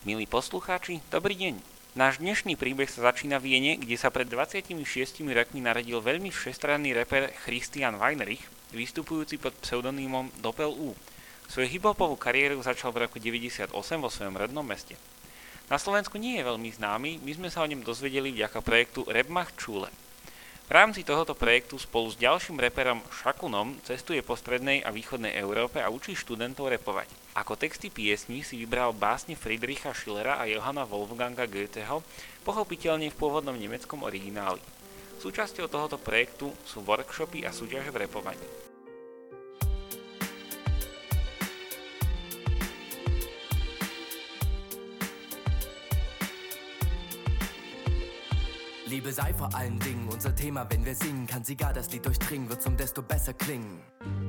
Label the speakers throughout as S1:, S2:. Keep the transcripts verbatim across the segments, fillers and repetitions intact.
S1: Milí poslucháči, dobrý deň. Náš dnešný príbeh sa začína v Viene, kde sa pred dvadsiatimi šiestimi rokmi narodil veľmi všestranný rapper Christian Weinrich, vystupujúci pod pseudonymom Doppel U. Svoju hiphopovú kariéru začal v roku deväťdesiatosem vo svojom rodnom meste. Na Slovensku nie je veľmi známy, my sme sa o ňom dozvedeli vďaka projektu Rap macht Schule. V rámci tohoto projektu spolu s ďalším raperom Shakunom cestuje po strednej a východnej Európe a učí študentov rapovať. Ako texty piesní si vybral básne Friedricha Schillera a Johanna Wolfganga Goetheho, pochopiteľne v pôvodnom nemeckom origináli. Súčasťou tohoto projektu sú workshopy a súťaže v rapovaní.
S2: Liebe sei vor allen Dingen unser Thema, wenn wir singen, kann sie gar das Lied durchdringen, wird's umdesto besser klingen.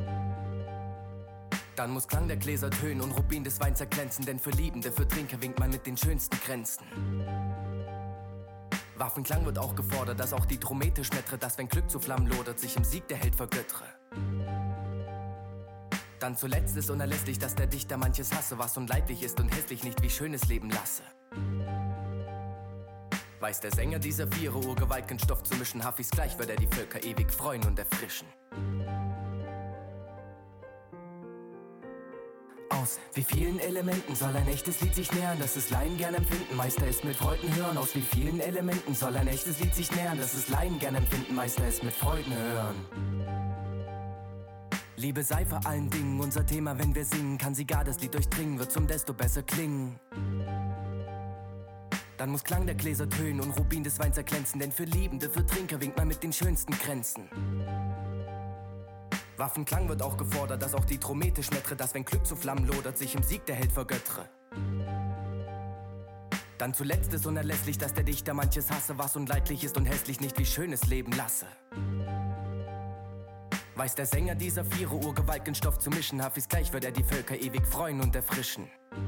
S2: Dann muss Klang der Gläser tönen und Rubin des Weins erglänzen, denn für Liebende, für Trinker winkt man mit den schönsten Grenzen. Waffenklang wird auch gefordert, dass auch die Trompete schmettere, dass wenn Glück zu Flammen lodert, sich im Sieg der Held vergöttere. Dann zuletzt ist unerlässlich, dass der Dichter manches hasse, was unleidlich ist und hässlich nicht wie schönes Leben lasse. Weiß der Sänger dieser Viere, Urgewalt kein Stoff zu mischen, Hafis gleich wird er die Völker ewig freuen und erfrischen. Aus wie vielen Elementen soll ein echtes Lied sich nähern, dass es Laien gern empfinden, Meister es mit Freuden hören. Aus wie vielen Elementen soll ein echtes Lied sich nähern, dass es Laien gern empfinden, Meister es mit Freuden hören. Liebe sei vor allen Dingen unser Thema, wenn wir singen, kann sie gar das Lied durchdringen, wird's umdesto besser klingen. Dann muss Klang der Gläser tönen und Rubin des Weins erglänzen, denn für Liebende, für Trinker winkt man mit den schönsten Grenzen. Waffenklang wird auch gefordert, dass auch die Trompete schmettere, dass wenn Glück zu Flammen lodert, sich im Sieg der Held vergöttere. Dann zuletzt ist unerlässlich, dass der Dichter manches hasse, was unleidlich ist und hässlich nicht wie schönes Leben lasse. Weiß der Sänger dieser Viere, Urgewalt kein Stoff zu mischen, Hafis gleich wird er die Völker ewig freuen und erfrischen.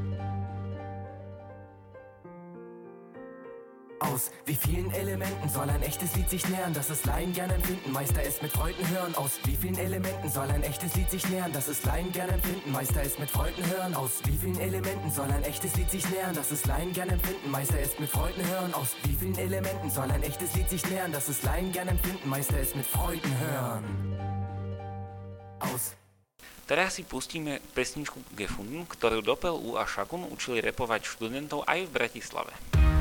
S2: Aus wie vielen Elementen soll ein echtes Lied sich nähern, dass es Laien gern empfinden, Meister es mit Freuden hören. Aus wie vielen Elementen soll ein echtes Lied sich nähern, dass es Laien gern empfinden, Meister es mit Freuden hören. Aus wie vielen Elementen soll ein echtes Lied sich nähern, dass es Laien gern empfinden, Meister es mit Freuden hören. Aus wie vielen Elementen soll ein echtes Lied sich nähern, dass es Laien gern empfinden, Meister es mit Freuden hören. Aus.
S1: Teraz si pustíme pesničku Gefunden, ktorú Doppel U a Shakun učili rapovať študentov aj v Bratislave.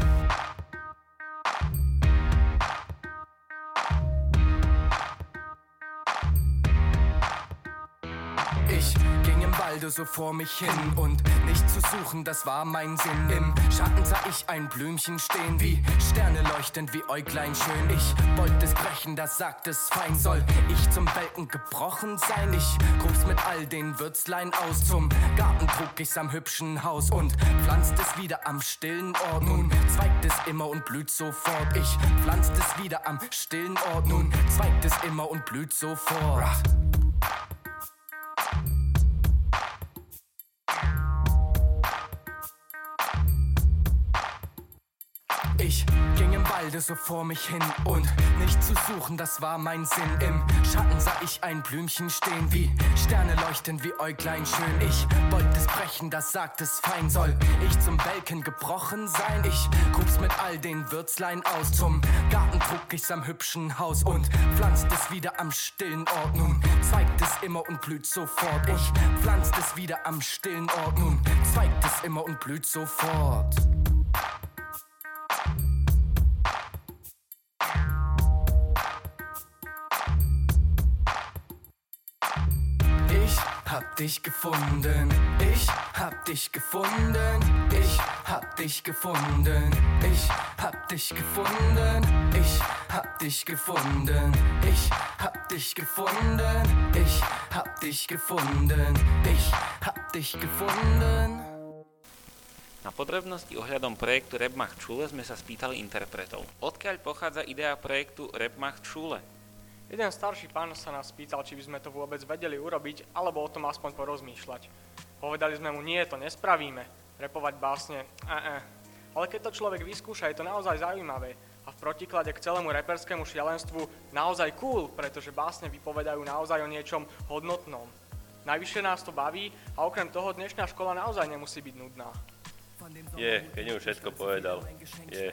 S2: Ich ging im Walde so vor mich hin und nicht zu suchen, das war mein Sinn. Im Schatten sah ich ein Blümchen stehen, wie Sterne leuchtend, wie Äuglein schön. Ich wollte es brechen, das sagt es fein. Soll ich zum Welken gebrochen sein? Ich grub's mit all den Würzlein aus. Zum Garten trug ich's am hübschen Haus und pflanzt es wieder am stillen Ort. Nun zweigt es immer und blüht sofort. Ich pflanzt es wieder am stillen Ort. Nun zweigt es immer und blüht sofort. Ich ging im Walde so vor mich hin und nicht zu suchen, das war mein Sinn. Im Schatten sah ich ein Blümchen stehen, wie Sterne leuchtend, wie Äuglein schön. Ich wollte es brechen, das sagt es fein. Soll ich zum Welken gebrochen sein? Ich grub's mit all den Würzlein aus. Zum Garten trug ich's am hübschen Haus und pflanzt es wieder am stillen Ort. Nun zweigt es immer und blüht sofort. Ich pflanzt es wieder am stillen Ort. Nun zweigt es immer und blüht sofort. Hab dich gefunden, ich hab dich gefunden, ich hab dich gefunden, ich hab dich gefunden, ich hab dich gefunden, ich hab dich gefunden, ich hab dich gefunden, ich hab dich gefunden.
S1: Na podrobnosti ohľadom projektu Rap macht Schule sme sa spýtali interpretov. Odkiaľ pochádza idea projektu Rap macht Schule?
S3: Jeden starší pán sa nás pýtal, či by sme to vôbec vedeli urobiť, alebo o tom aspoň porozmýšľať. Povedali sme mu, nie, to nespravíme. Repovať básne, e-e. Ale keď to človek vyskúša, je to naozaj zaujímavé. A v protiklade k celému reperskému šialenstvu naozaj cool, pretože básne vypovedajú naozaj o niečom hodnotnom. Najvyššie nás to baví a okrem toho dnešná škola naozaj nemusí byť nudná.
S4: Je, keď už všetko povedal. Je.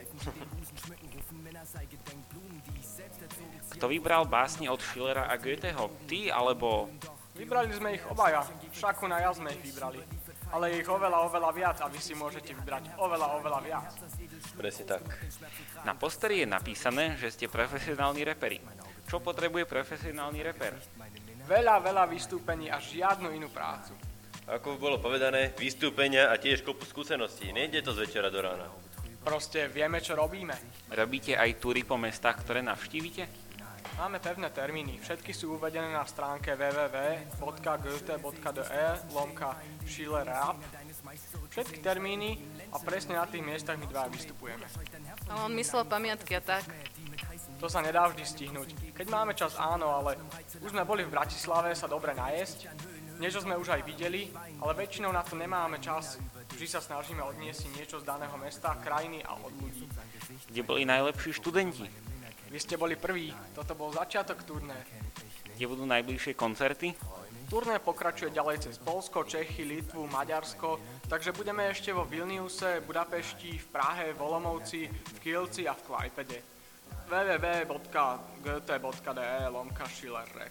S1: Kto vybral básne od Schillera a Goetheho? Ty alebo...
S3: Vybrali sme ich obaja, Šakun a ja sme ich vybrali. Ale je ich oveľa, oveľa viac a vy si môžete vybrať oveľa, oveľa viac.
S4: Presne tak.
S1: Na posteri je napísané, že ste profesionálni reperi. Čo potrebuje profesionálny reper?
S3: Veľa, veľa vystúpení a žiadnu inú prácu.
S4: Ako bolo povedané, vystúpenia a tiež kopu skúseností. Nejde to z večera do rána.
S3: Proste vieme, čo robíme.
S1: Robíte aj túry po mestách, ktoré navštívite?
S3: Máme pevné termíny, všetky sú uvedené na stránke w w w bodka goethe bodka d e lomka Schiller Rap. Všetky termíny a presne na tých miestach my dva vystupujeme.
S5: A on myslel pamiatky a tak.
S3: To sa nedá vždy stihnúť. Keď máme čas, áno, ale už sme boli v Bratislave sa dobre najesť. Niečo sme už aj videli, ale väčšinou na to nemáme čas. Vždy sa snažíme odniesť si niečo z daného mesta, krajiny a od ľudí.
S1: Kde boli najlepší študenti?
S3: Vy ste boli prví, toto bol začiatok turné.
S1: Kde budú najbližšie koncerty?
S3: Turné pokračuje ďalej cez Poľsko, Čechy, Litvu, Maďarsko, takže budeme ešte vo Vilniuse, Budapešti, v Prahe, v Olomouci, v Kielci a v Klaipede. w w w bodka goethe bodka d e lomka Schiller Rap.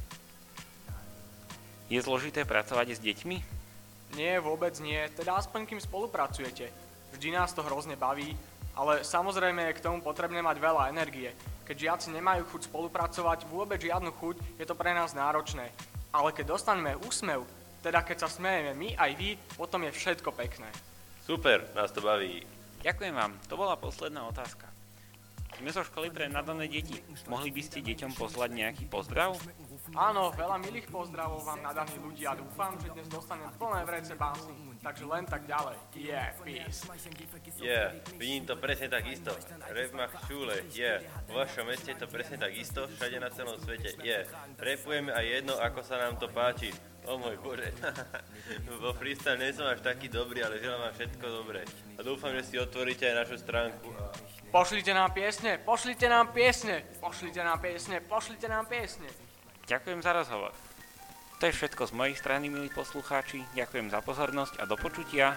S1: Je zložité pracovať s deťmi?
S3: Nie, vôbec nie, teda aspoň kým spolupracujete. Vždy nás to hrozne baví, ale samozrejme je k tomu potrebné mať veľa energie. Keď žiaci nemajú chuť spolupracovať, vôbec žiadnu chuť, je to pre nás náročné. Ale keď dostaneme úsmev, teda keď sa smejeme my aj vy, potom je všetko pekné.
S4: Super, nás to baví.
S1: Ďakujem vám, to bola posledná otázka. Sme zo školy pre nadané deti. Mohli by ste deťom poslať nejaký pozdrav?
S3: Áno, veľa milých pozdravov vám nadaní ľudia. Dúfam, že dnes dostanem plné vrece básni. Takže len tak ďalej. Yeah, peace.
S4: Yeah, vidím to presne tak isto. Rap má šule, yeah. Vo vašom meste je to presne tak isto, všade na celom svete, yeah. Rapujeme aj jedno, ako sa nám to páči. O môj bože. Vo freestyle nie som až taký dobrý, ale želám vám všetko dobré. A dúfam, že si otvoríte aj našu stránku.
S3: Pošlite nám piesne, pošlite nám piesne, pošlite nám piesne, pošlite nám piesne.
S1: Ďakujem za rozhovor. To je všetko z mojej strany, milí poslucháči. Ďakujem za pozornosť a do počutia.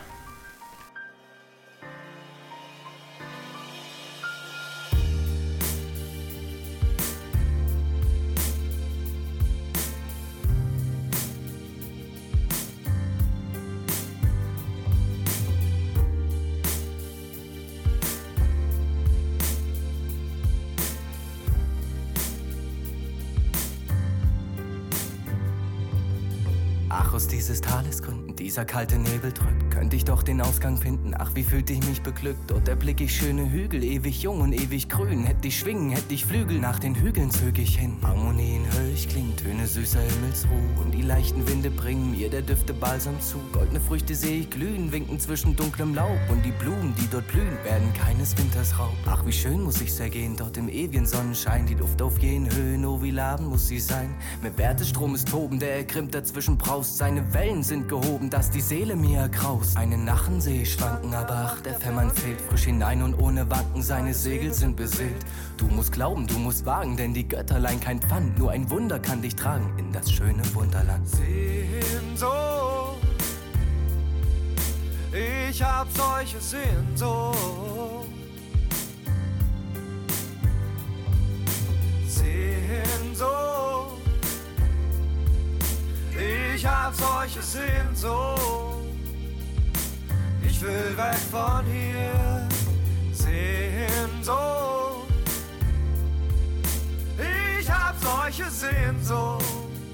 S2: Aus dieses Tales Gründen, dieser kalte Nebel drückt, könnte ich doch den Ausgang finden. Ach, wie fühlte ich mich beglückt. Dort erblick ich schöne Hügel, ewig jung und ewig grün. Hätt ich Schwingen, hätt ich Flügel, nach den Hügeln zög ich hin. Harmonien hör ich klingen, Töne süßer Himmelsruh. Und die leichten Winde bringen mir der Düfte Balsam zu. Goldene Früchte seh ich glühen, winken zwischen dunklem Laub. Und die Blumen, die dort blühen, werden keines Winters Raub. Ach, wie schön muss ich's ergehen, dort im ewigen Sonnenschein. Die Luft auf jenen Höhen, oh wie laden muss sie sein. Mit Wärtestrom ist toben, der ergrimmt dazwischen braust. Seine Wellen sind gehoben, dass die Seele mir ergraust. Einen Nachen seh ich schwanken, aber ach, der Fährmann fehlt frisch hinein und ohne Wanken, seine Segel sind beseelt. Du musst glauben, du musst wagen, denn die Götterlein kein Pfand, nur ein Wunder kann dich tragen in das schöne Wunderland.
S6: Sehnsucht, ich hab solche Sehnsucht. Sehnsucht, ich hab solche Sehnsucht. Ich will weg von hier. Sehnsucht, ich hab solche Sehnsucht.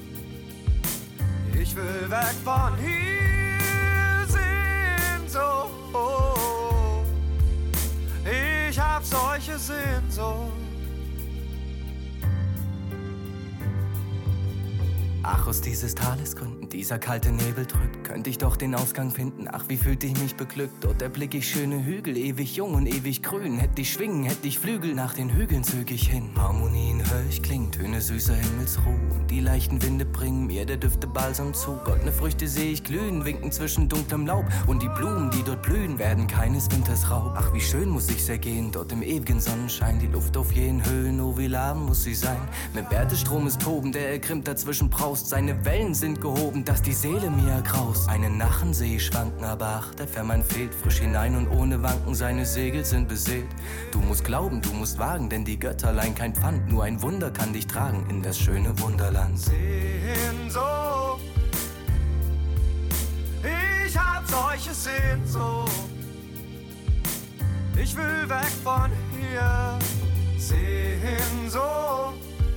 S6: Ich will weg von hier. Sehnsucht, ich hab solche Sehnsucht.
S2: Ach, aus dieses Tales Gründen, dieser kalte Nebel drückt, könnte ich doch den Ausgang finden. Ach, wie fühlte ich mich beglückt. Dort erblick ich schöne Hügel, ewig jung und ewig grün. Hätt ich Schwingen, hätt ich Flügel, nach den Hügeln zög ich hin. Harmonien hör ich klingen, Töne süßer Himmelsruh. Und die leichten Winde bringen mir der Düfte Balsam zu. Goldene Früchte seh ich glühen, winken zwischen dunklem Laub. Und die Blumen, die dort blühen, werden keines Winters Raub. Ach, wie schön muss ich's ergehen, dort im ewigen Sonnenschein. Die Luft auf jenen Höhen, oh wie lahm muss sie sein. Mit Wärtestrom ist toben, der ergrimmt dazwischen braust. braust. Seine Wellen sind gehoben, dass die Seele mir ergraust. Einen Nachen seh ich schwanken, aber ach, der Fährmann fehlt. Frisch hinein und ohne Wanken, seine Segel sind beseelt. Du musst glauben, du musst wagen, denn die Götter leihen kein Pfand. Nur ein Wunder kann dich tragen in das schöne Wunderland.
S6: Sehnsucht, ich hab solche Sehnsucht. Ich will weg von hier. Sehnsucht,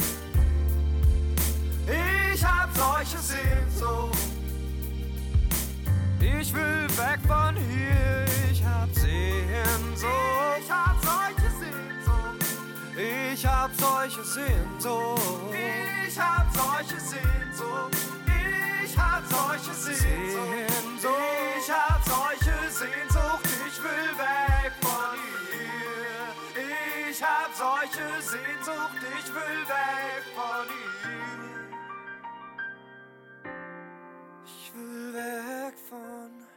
S6: ich hab solche Sehnsucht. Ich will weg von hier. Ich hab Sehnsucht. Ich hab solche Sehnsucht. Ich hab solche Sehnsucht. Ich hab solche Sehnsucht. Ich hab solche Sehnsucht. Ich hab solche Sehnsucht. Ich will weg von hier. Ich hab solche Sehnsucht. Ich will weg von hier. Ich will weg von